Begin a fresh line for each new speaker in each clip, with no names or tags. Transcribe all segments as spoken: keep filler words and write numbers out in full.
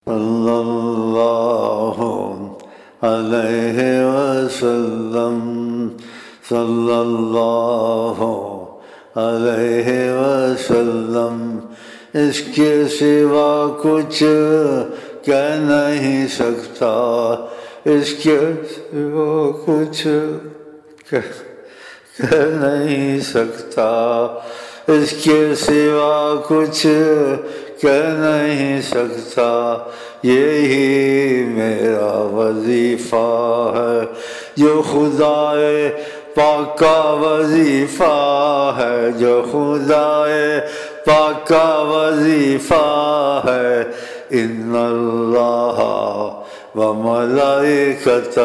صلی اللہ علیہ وسلم صلی اللہ علیہ وسلم اس کے سوا کچھ کہہ نہیں سکتا، اس کے سوا کچھ کہہ نہیں سکتا، اس کے سوا کچھ کہہ نہیں سکتا، یہی میرا وظیفہ ہے جو خدائے پاک کا وظیفہ ہے، جو خدائے پاک کا وظیفہ ہے۔ ان اللہ وملائکتہ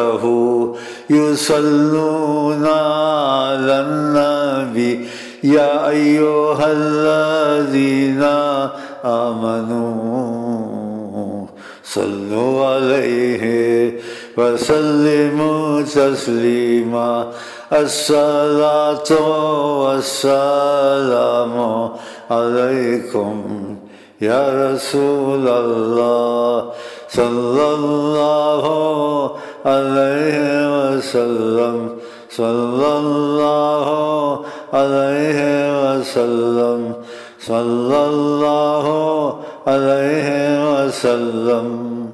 یصلون علی النبی یا ایھا الذین آمنوا صلوا علیہ وسلموا تسلیما۔ الصلاۃ والسلام علیکم یا رسول اللہ صلی اللہ علیہ وسلم صلی اللہ علیہ وسلم صلی اللہ علیہ وسلم۔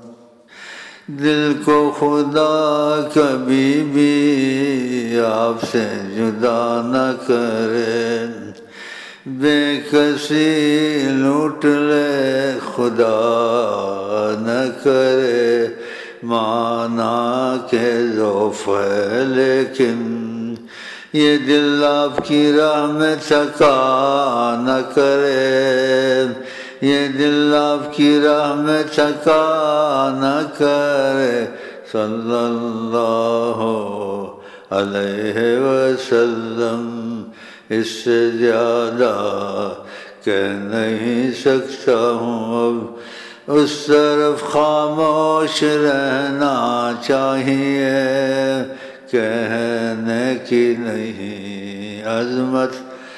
دل کو خدا کبھی بھی آپ سے جدا نہ کرے، بے کسی لوٹ لے خدا نہ کرے، مانا کہ ذوف ہے لیکن یہ دل آپ کی راہ میں تھکا نہ کرے، یہ دل آپ کی راہ میں تھکا نہ کرے۔ صلی اللہ علیہ وسلم اس سے زیادہ کہہ نہیں سکتا ہوں، اب اس طرف خاموش رہنا چاہیے، کہنے کی نہیں عظمت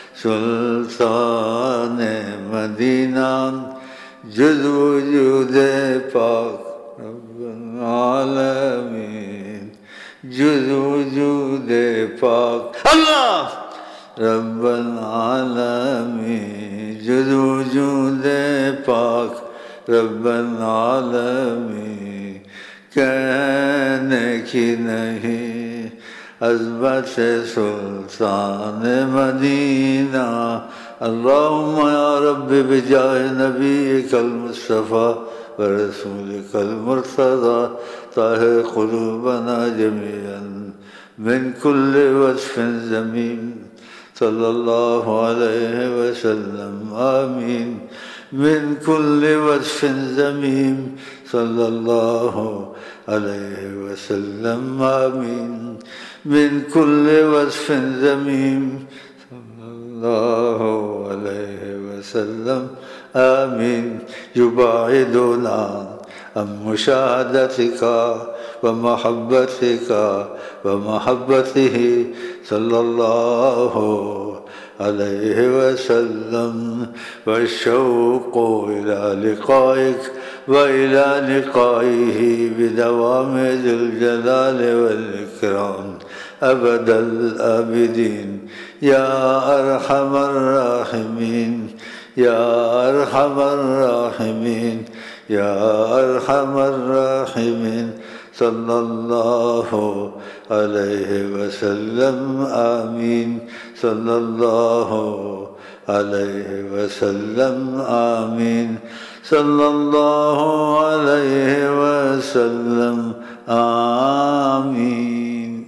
سلطان مدینہ، جز وجود پاک رب العالمین، جز وجود پاک اللہ رب العالمین، جز وجود پاک رب العالمین، کہنے کی نہیں عظمت سلطان مدینہ۔ اللہم یا رب بجاہ نبیک المصطفیٰ ورسولک المرتضی طہر قلوبنا جمیعا من کل وصف ذمیم، صلی اللہ علیہ وسلم آمین، من کل وصف ذمیم، صلی اللہ علیہ وسلم آمین، من کل وصف ذمیم، صلی اللہ علیہ وسلم آمین۔ یباعدنا عن مشاہدتک ومحبتک ومحبتہ صلی اللہ علیہ وسلم، والشوق إلى لقائك وإلى لقائه بدوام ذي الجلال والإكرام أبد الآبدين يا أرحم الراحمين، يا أرحم الراحمين، يا أرحم الراحمين، صلی اللہ علیہ وسلم آمین، صلی اللہ علیہ وسلم آمین، صلی اللہ علیہ وسلم آمین۔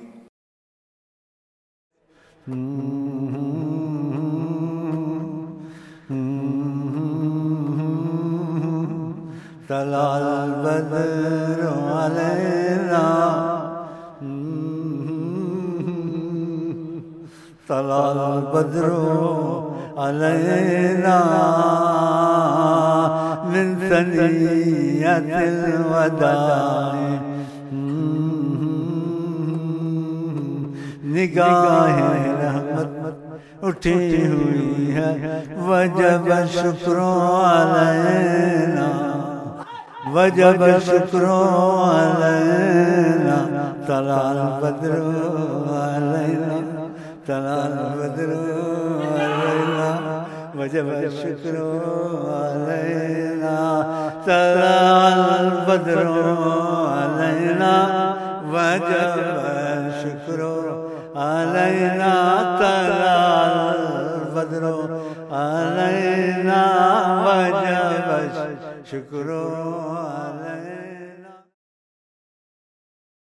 طلع البدر علينا، طلع البدر علينا من ثنية الوداع، نگاہ رحمت اٹھی ہوئی ہے، وجب شکر علینا، وجب الشكر علينا طلع البدر علينا طلع البدر علينا وجب الشكر علينا طلع البدر علينا وجب الشكر علينا طلع البدر علينا وجب الشكر علينا